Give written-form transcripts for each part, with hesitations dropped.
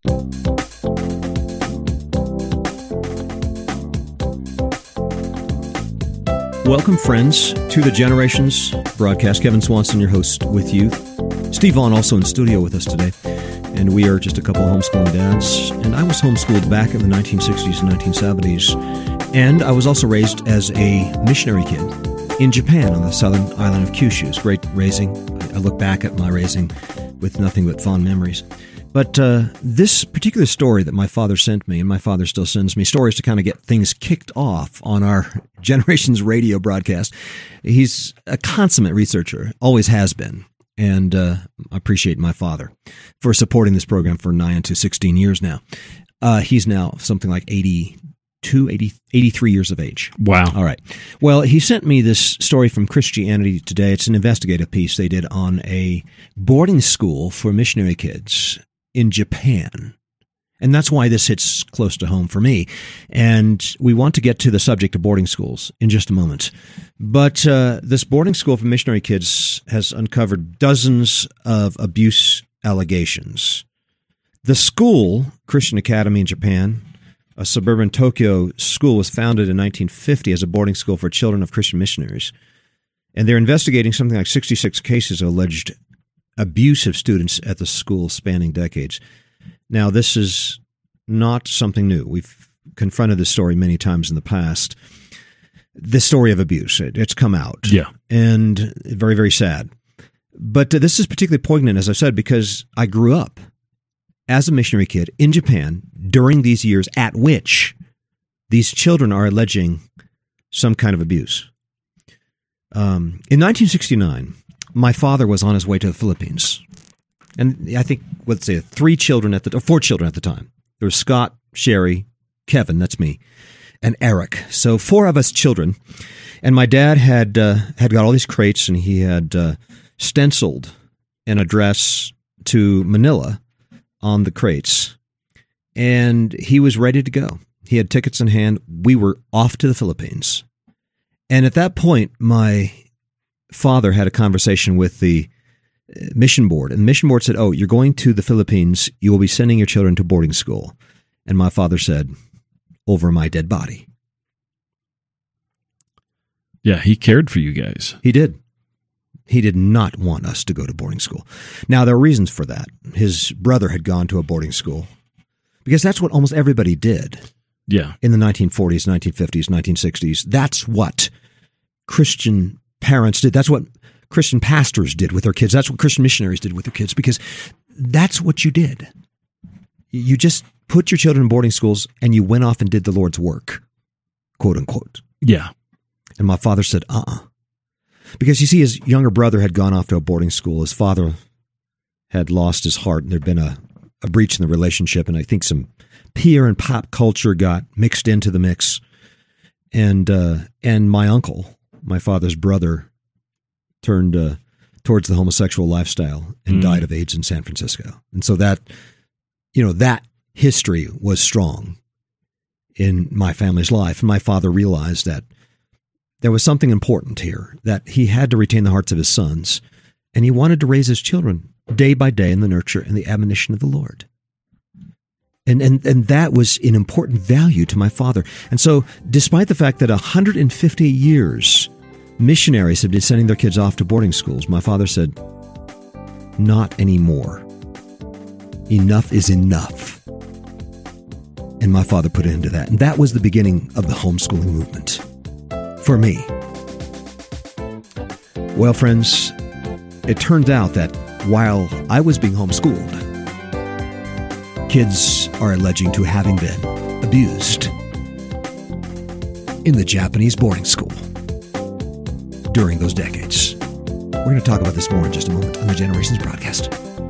Welcome, friends, to the Generations broadcast. Kevin Swanson, your host, with you. Steve Vaughn also in studio with us today. And we are just a couple of homeschooling dads. And I was homeschooled back in the 1960s and 1970s. And I was also raised as a missionary kid in Japan on the southern island of Kyushu. It's great raising. I look back at my raising with nothing but fond memories. But this particular story that my father sent me, and my father still sends me stories to kind of get things kicked off on our Generations radio broadcast. He's a consummate researcher, always has been. And I appreciate my father for supporting this program for 9 to 16 years now. He's now something like 83 years of age. Wow. All right. Well, he sent me this story from Christianity Today. It's an investigative piece they did on a boarding school for missionary kids in Japan. And that's why this hits close to home for me. And we want to get to the subject of boarding schools in just a moment. But this boarding school for missionary kids has uncovered dozens of abuse allegations. The school, Christian Academy in Japan, a suburban Tokyo school, was founded in 1950 as a boarding school for children of Christian missionaries. And they're investigating something like 66 cases of alleged abuse of students at the school spanning decades. Now, this is not something new. We've confronted this story many times in the past. This story of abuse, it's come out. Yeah. And very, very sad. But this is particularly poignant, as I said, because I grew up as a missionary kid in Japan during these years at which these children are alleging some kind of abuse. In 1969, my father was on his way to the Philippines. And I think, let's say, 4 children at the time. There was Scott, Sherry, Kevin, that's me, and Eric. So 4 of us children. And my dad had got all these crates, and he had stenciled an address to Manila on the crates. And he was ready to go. He had tickets in hand. We were off to the Philippines. And at that point, my father had a conversation with the mission board, and the mission board said, "Oh, you're going to the Philippines. You will be sending your children to boarding school." And my father said, "Over my dead body." Yeah, he cared for you guys. He did. He did not want us to go to boarding school. Now, there are reasons for that. His brother had gone to a boarding school because that's what almost everybody did. Yeah. In the 1940s, 1950s, 1960s. That's what Christian parents did. That's what Christian pastors did with their kids. That's what Christian missionaries did with their kids, because that's what you did. You just put your children in boarding schools and you went off and did the Lord's work, quote unquote. Yeah. And my father said, because you see, his younger brother had gone off to a boarding school. His father had lost his heart, and there'd been a breach in the relationship. And I think some peer and pop culture got mixed into the mix. And my uncle, my father's brother, turned towards the homosexual lifestyle and died of AIDS in San Francisco. And so that history was strong in my family's life. And my father realized that there was something important here, that he had to retain the hearts of his sons, and he wanted to raise his children day by day in the nurture and the admonition of the Lord. And that was an important value to my father. And so despite the fact that 150 years missionaries had been sending their kids off to boarding schools, my father said, "Not anymore. Enough is enough." And my father put an end to that. And that was the beginning of the homeschooling movement for me. Well, friends, it turned out that while I was being homeschooled, kids are alleging to having been abused in the Japanese boarding school during those decades. We're going to talk about this more in just a moment on the Generations broadcast.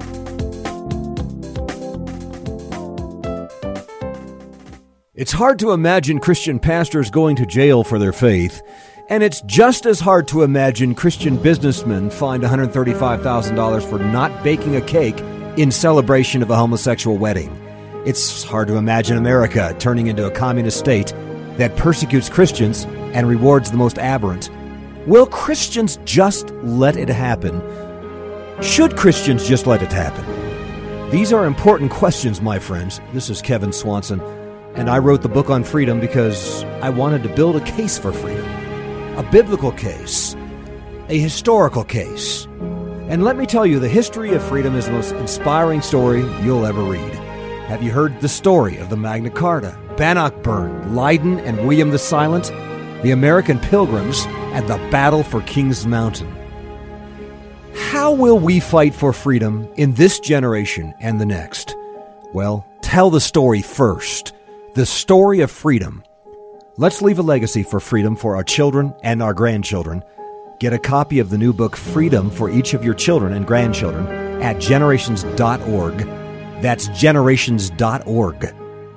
It's hard to imagine Christian pastors going to jail for their faith, and it's just as hard to imagine Christian businessmen fined $135,000 for not baking a cake in celebration of a homosexual wedding. It's hard to imagine America turning into a communist state that persecutes Christians and rewards the most aberrant. Will Christians just let it happen? Should Christians just let it happen? These are important questions, my friends. This is Kevin Swanson, and I wrote the book on freedom because I wanted to build a case for freedom. A biblical case. A historical case. And let me tell you, the history of freedom is the most inspiring story you'll ever read. Have you heard the story of the Magna Carta, Bannockburn, Leiden, and William the Silent, the American Pilgrims, and the Battle for Kings Mountain? How will we fight for freedom in this generation and the next? Well, tell the story first. The story of freedom. Let's leave a legacy for freedom for our children and our grandchildren. Get a copy of the new book, Freedom, for each of your children and grandchildren at generations.org. That's generations.org.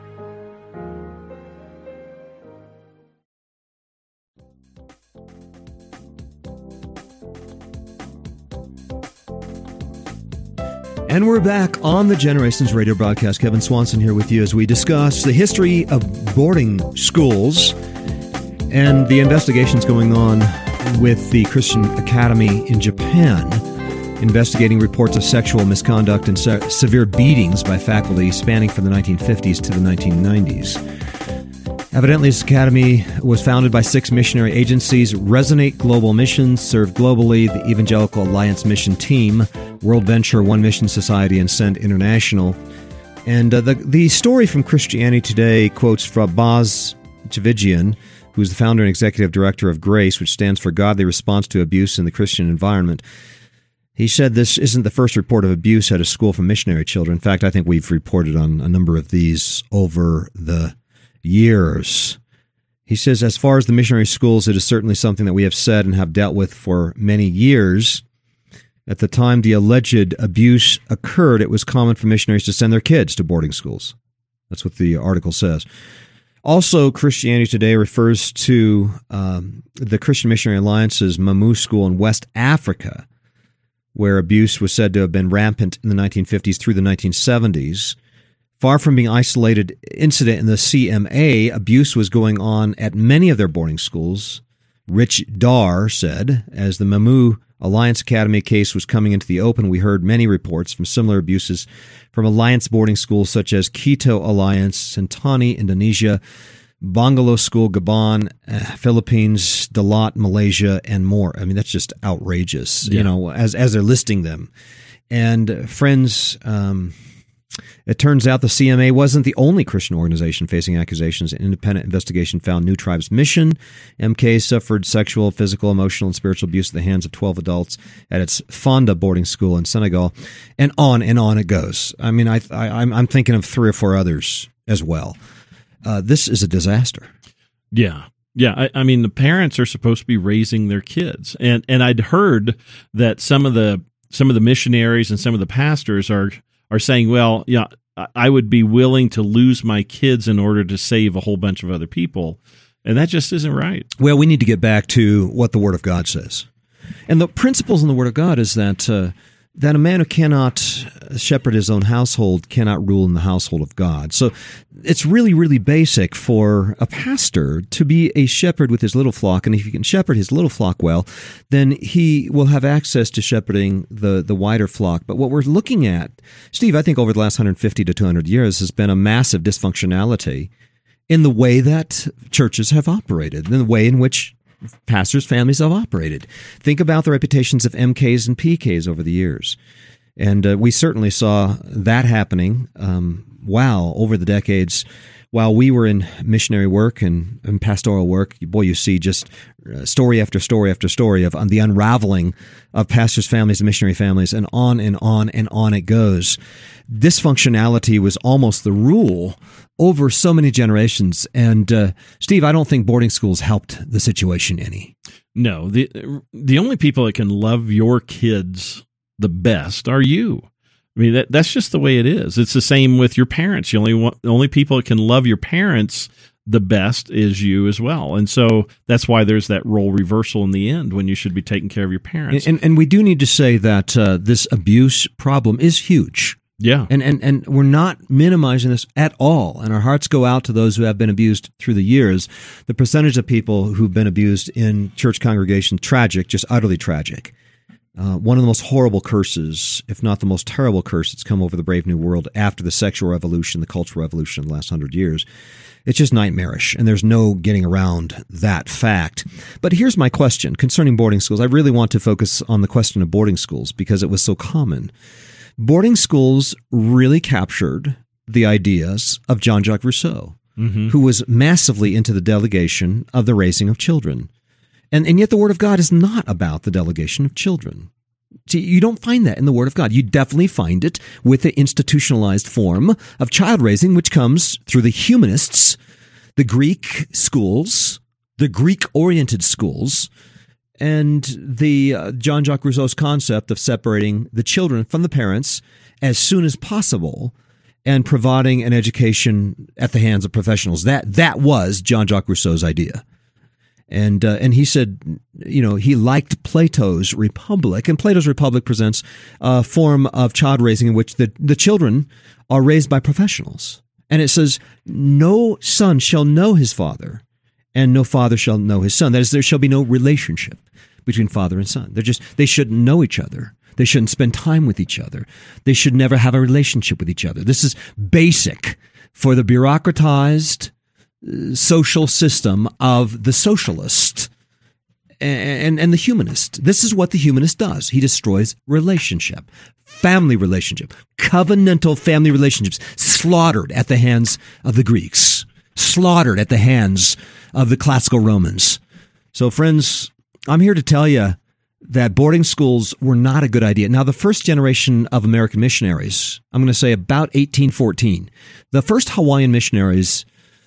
And we're back on the Generations radio broadcast. Kevin Swanson here with you as we discuss the history of boarding schools and the investigations going on with the Christian Academy in Japan, investigating reports of sexual misconduct and severe beatings by faculty spanning from the 1950s to the 1990s. Evidently, this academy was founded by 6 missionary agencies: Resonate Global Missions, Serve Globally, the Evangelical Alliance Mission Team, World Venture, One Mission Society, and Send International. And the story from Christianity Today quotes from Boz Tchividjian, who's the founder and executive director of GRACE, which stands for Godly Response to Abuse in the Christian Environment. He said this isn't the first report of abuse at a school from missionary children. In fact, I think we've reported on a number of these over the years. He says, as far as the missionary schools, it is certainly something that we have said and have dealt with for many years. At the time the alleged abuse occurred, it was common for missionaries to send their kids to boarding schools. That's what the article says. Also, Christianity Today refers to the Christian Missionary Alliance's Mamu School in West Africa, where abuse was said to have been rampant in the 1950s through the 1970s. Far from being an isolated incident in the CMA, abuse was going on at many of their boarding schools. Rich Dar said, as the Mamu Alliance Academy case was coming into the open, we heard many reports from similar abuses from Alliance boarding schools such as Quito Alliance, Sentani, Indonesia, Bangalo School, Gabon, Philippines, Dalat, Malaysia, and more. I mean, that's just outrageous, Yeah. as they're listing them. And friends, it turns out the CMA wasn't the only Christian organization facing accusations. An independent investigation found New Tribes Mission, MK, suffered sexual, physical, emotional, and spiritual abuse at the hands of 12 adults at its Fonda boarding school in Senegal, and on it goes. I mean, I'm thinking of 3 or 4 others as well. This is a disaster. Yeah. Yeah. I mean, the parents are supposed to be raising their kids. And I'd heard that some of the missionaries and some of the pastors are saying, well, yeah, I would be willing to lose my kids in order to save a whole bunch of other people. And that just isn't right. Well, we need to get back to what the Word of God says. And the principles in the Word of God is that that a man who cannot shepherd his own household cannot rule in the household of God. So it's really, really basic for a pastor to be a shepherd with his little flock. And if he can shepherd his little flock well, then he will have access to shepherding the wider flock. But what we're looking at, Steve, I think over the last 150 to 200 years has been a massive dysfunctionality in the way that churches have operated, in the way in which pastors' families have operated. Think about the reputations of MKs and PKs over the years. And we certainly saw that happening, over the decades. While we were in missionary work and pastoral work, boy, you see just story after story after story of the unraveling of pastors' families and missionary families, and on and on and on it goes. Dysfunctionality was almost the rule over so many generations. And Steve, I don't think boarding schools helped the situation any. No, the only people that can love your kids the best are you. I mean, that's just the way it is. It's the same with your parents. The only people that can love your parents the best is you as well. And so that's why there's that role reversal in the end when you should be taking care of your parents. And we do need to say that this abuse problem is huge. Yeah. And we're not minimizing this at all. And our hearts go out to those who have been abused through the years. The percentage of people who've been abused in church congregations, tragic, just utterly tragic. one of the most horrible curses, if not the most terrible curse that's come over the brave new world after the sexual revolution, the cultural revolution of the last 100 years. It's just nightmarish, and there's no getting around that fact. But here's my question concerning boarding schools. I really want to focus on the question of boarding schools because it was so common. Boarding schools really captured the ideas of Jean-Jacques Rousseau, who was massively into the delegation of the raising of children. And yet the Word of God is not about the delegation of children. See, you don't find that in the Word of God. You definitely find it with the institutionalized form of child raising, which comes through the humanists, the Greek schools, the Greek-oriented schools, and the Jean-Jacques Rousseau's concept of separating the children from the parents as soon as possible and providing an education at the hands of professionals. That was Jean-Jacques Rousseau's idea. And he said, he liked Plato's Republic, and Plato's Republic presents a form of child raising in which the children are raised by professionals. And it says, no son shall know his father, and no father shall know his son. That is, there shall be no relationship between father and son. They shouldn't know each other. They shouldn't spend time with each other. They should never have a relationship with each other. This is basic for the bureaucratized social system of the socialist and the humanist. This is what the humanist does. He destroys relationship, family relationship, covenantal family relationships, slaughtered at the hands of the Greeks, slaughtered at the hands of the classical Romans. So, friends, I'm here to tell you that boarding schools were not a good idea. Now, the first generation of American missionaries, I'm going to say about 1814, the first Hawaiian missionaries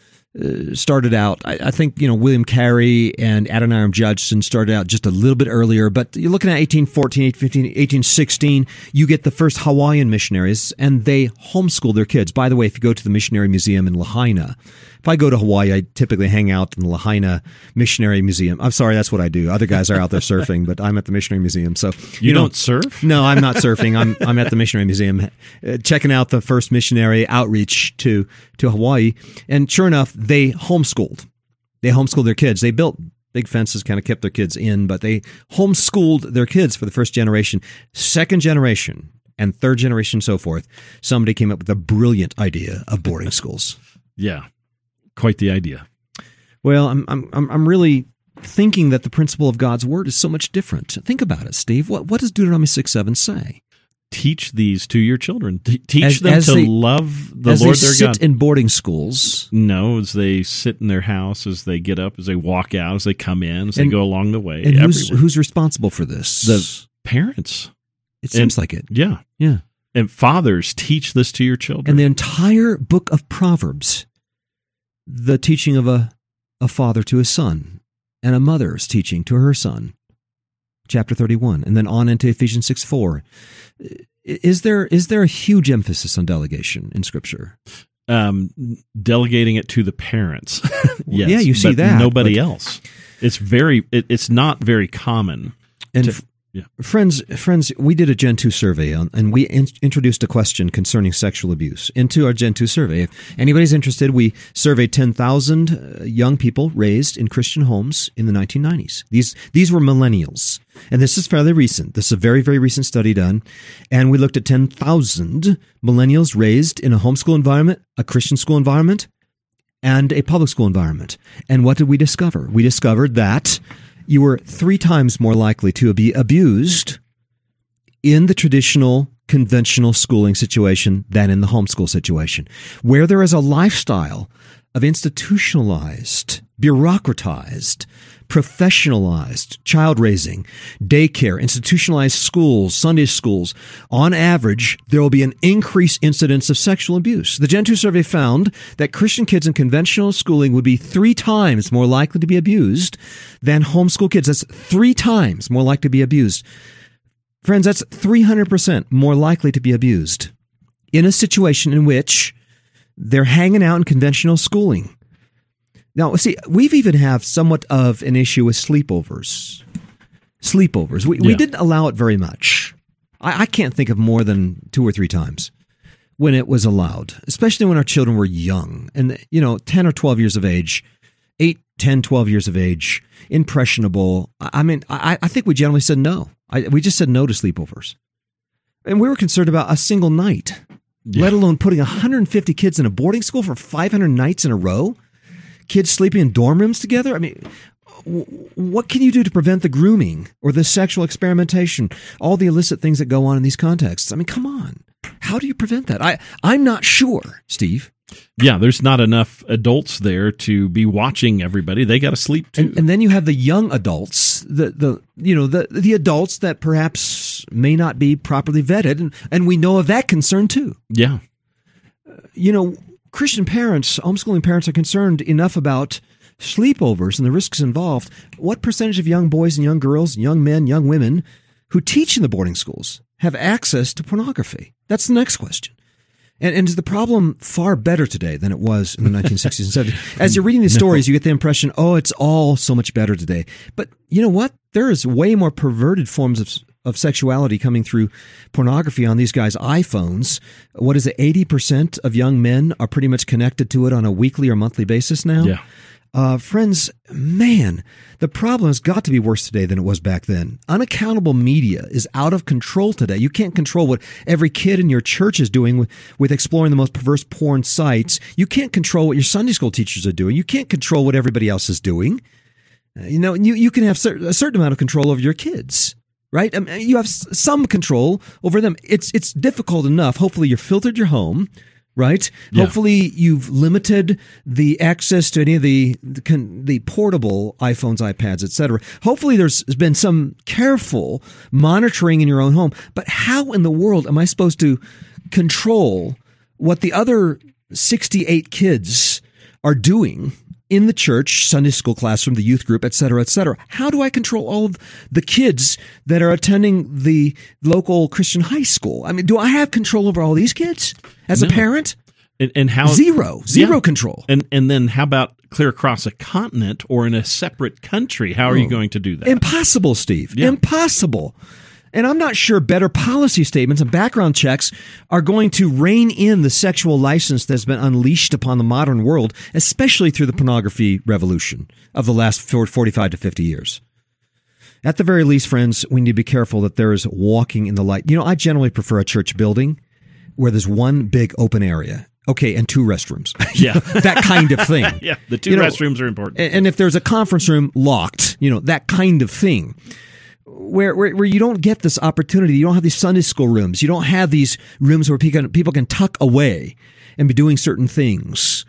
started out, I think, William Carey and Adoniram Judson started out just a little bit earlier, but you're looking at 1814, 1815, 1816, you get the first Hawaiian missionaries, and they homeschool their kids. By the way, if you go to the Missionary Museum in Lahaina, if I go to Hawaii, I typically hang out in the Lahaina Missionary Museum. I'm sorry, that's what I do. Other guys are out there surfing, but I'm at the Missionary Museum. So you don't surf? No, I'm not surfing. I'm at the Missionary Museum, checking out the first missionary outreach to Hawaii. And sure enough, they homeschooled. They homeschooled their kids. They built big fences, kind of kept their kids in, but they homeschooled their kids for the first generation. Second generation and third generation, and so forth. Somebody came up with a brilliant idea of boarding schools. Yeah. Quite the idea. Well, I'm really thinking that the principle of God's word is so much different. Think about it, Steve. What does Deuteronomy 6:7 say? Teach these to your children. Teach them to love the Lord their God. As they sit in boarding schools. No, as they sit in their house, as they get up, as they walk out, as they come in, as they go along the way. And who's responsible for this? The parents. It seems like it. Yeah. Yeah. And fathers, teach this to your children. And the entire book of Proverbs, the teaching of a father to his son, and a mother's teaching to her son, chapter 31, and then on into Ephesians 6:4. Is there a huge emphasis on delegation in Scripture? Delegating it to the parents. Yes, yeah, you see that. Nobody else. It's not very common. And friends, we did a Gen 2 survey, and we introduced a question concerning sexual abuse into our Gen 2 survey. If anybody's interested, we surveyed 10,000 young people raised in Christian homes in the 1990s. These were millennials, and this is fairly recent. This is a very, very recent study done, and we looked at 10,000 millennials raised in a homeschool environment, a Christian school environment, and a public school environment. And what did we discover? We discovered that you were 3 times more likely to be abused in the traditional, conventional schooling situation than in the homeschool situation. Where there is a lifestyle of institutionalized, bureaucratized, professionalized child raising, daycare, institutionalized schools, Sunday schools, on average, there will be an increased incidence of sexual abuse. The Gen 2 survey found that Christian kids in conventional schooling would be 3 times more likely to be abused than homeschool kids. That's 3 times more likely to be abused. Friends, that's 300% more likely to be abused in a situation in which they're hanging out in conventional schooling. Now, see, we've even have somewhat of an issue with sleepovers. We didn't allow it very much. I can't think of more than 2 or 3 times when it was allowed, especially when our children were young and, 10 or 12 years of age, 8 10, 12 years of age, impressionable. I mean, I think we generally said no. We just said no to sleepovers. And we were concerned about a single night, let alone putting 150 kids in a boarding school for 500 nights in a row. Kids sleeping in dorm rooms together. I mean, what can you do to prevent the grooming or the sexual experimentation, all the illicit things that go on in these contexts? I mean, come on. How do you prevent that? I'm not sure, Steve. Yeah, there's not enough adults there to be watching everybody. They got to sleep too. And then you have the young adults, the adults that perhaps may not be properly vetted, and we know of that concern too. Yeah. Christian parents, homeschooling parents are concerned enough about sleepovers and the risks involved. What percentage of young boys and young girls, young men, young women who teach in the boarding schools have access to pornography? That's the next question. And is the problem far better today than it was in the 1960s and 70s? As you're reading these stories, you get the impression, it's all so much better today. But you know what? There is way more perverted forms of sexuality coming through pornography on these guys' iPhones. What is it? 80% of young men are pretty much connected to it on a weekly or monthly basis now. Yeah. Friends, man, the problem has got to be worse today than it was back then. Unaccountable media is out of control today. You can't control what every kid in your church is doing with exploring the most perverse porn sites. You can't control what your Sunday school teachers are doing. You can't control what everybody else is doing. You can have a certain amount of control over your kids, right? You have some control over them. It's difficult enough. Hopefully you've filtered your home, right? Yeah. Hopefully you've limited the access to any of the portable iPhones, iPads, etc. Hopefully there's been some careful monitoring in your own home. But how in the world am I supposed to control what the other 68 kids are doing in the church, Sunday school classroom, the youth group, et cetera, et cetera? How do I control all of the kids that are attending the local Christian high school? I mean, do I have control over all these kids as a parent? And how zero control. And then how about clear across a continent or in a separate country? How are you going to do that? Impossible, Steve. Yeah. Impossible. And I'm not sure better policy statements and background checks are going to rein in the sexual license that's been unleashed upon the modern world, especially through the pornography revolution of the last 45 to 50 years. At the very least, friends, we need to be careful that there is walking in the light. I generally prefer a church building where there's one big open area. Okay, and 2 restrooms. Yeah. That kind of thing. Yeah, the 2 restrooms are important. And if there's a conference room locked, that kind of thing. Where you don't get this opportunity. You don't have these Sunday school rooms. You don't have these rooms where people can tuck away and be doing certain things.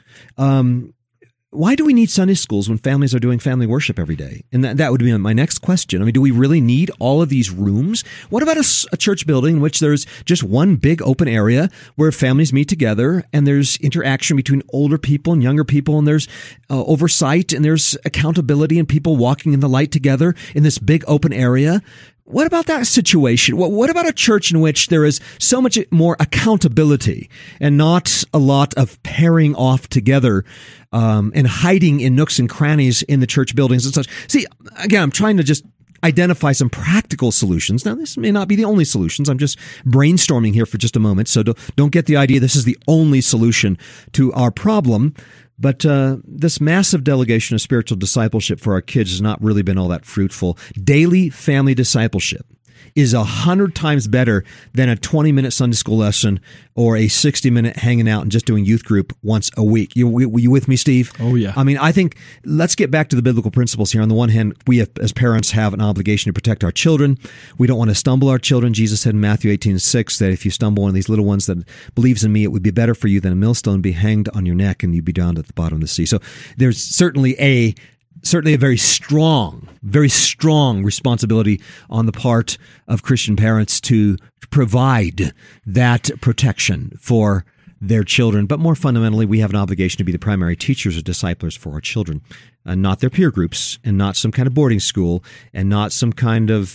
Why do we need Sunday schools when families are doing family worship every day? And that would be my next question. I mean, do we really need all of these rooms? What about a church building in which there's just one big open area where families meet together and there's interaction between older people and younger people, and there's oversight and there's accountability and people walking in the light together in this big open area? What about that situation? What about a church in which there is so much more accountability and not a lot of pairing off together and hiding in nooks and crannies in the church buildings and such? See, again, I'm trying to just identify some practical solutions. Now, this may not be the only solutions. I'm just brainstorming here for just a moment, so don't get the idea this is the only solution to our problem. But this massive delegation of spiritual discipleship for our kids has not really been all that fruitful. Daily family discipleship is 100 times better than a 20-minute Sunday school lesson or a 60-minute hanging out and just doing youth group once a week. You with me, Steve? Oh, yeah. I mean, I think let's get back to the biblical principles here. On the one hand, we as parents have an obligation to protect our children. We don't want to stumble our children. Jesus said in Matthew 18:6 that if you stumble one of these little ones that believes in me, it would be better for you than a millstone be hanged on your neck and you'd be down at the bottom of the sea. So there's certainly a very strong responsibility on the part of Christian parents to provide that protection for their children. But more fundamentally, we have an obligation to be the primary teachers or disciplers for our children, and not their peer groups, and not some kind of boarding school, and not some kind of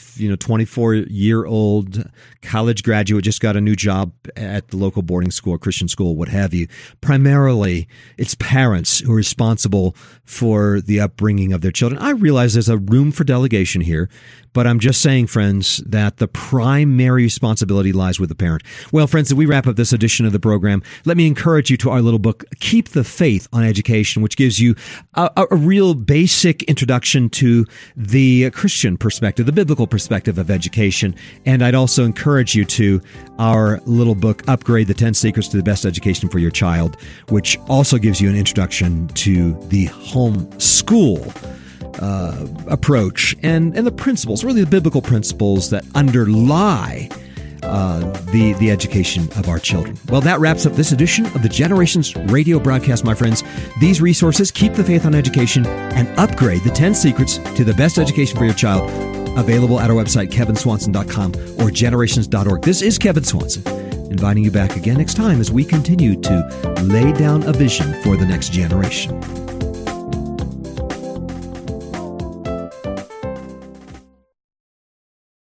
24-year-old college graduate just got a new job at the local boarding school or Christian school, what have you. Primarily, it's parents who are responsible for the upbringing of their children. I realize there's a room for delegation here, but I'm just saying, friends, that the primary responsibility lies with the parent. Well, friends, as we wrap up this edition of the program, let me encourage you to our little book, Keep the Faith on Education, which gives you a real real basic introduction to the Christian perspective, the biblical perspective of education. And I'd also encourage you to our little book, Upgrade the 10 Secrets to the Best Education for Your Child, which also gives you an introduction to the home school approach and the principles, really the biblical principles that underlie the education of our children. Well, that wraps up this edition of the Generations radio broadcast, my friends. These resources, Keep the Faith on Education and Upgrade the 10 Secrets to the Best Education for Your Child, available at our website, kevinswanson.com or generations.org. This is Kevin Swanson, inviting you back again next time as we continue to lay down a vision for the next generation.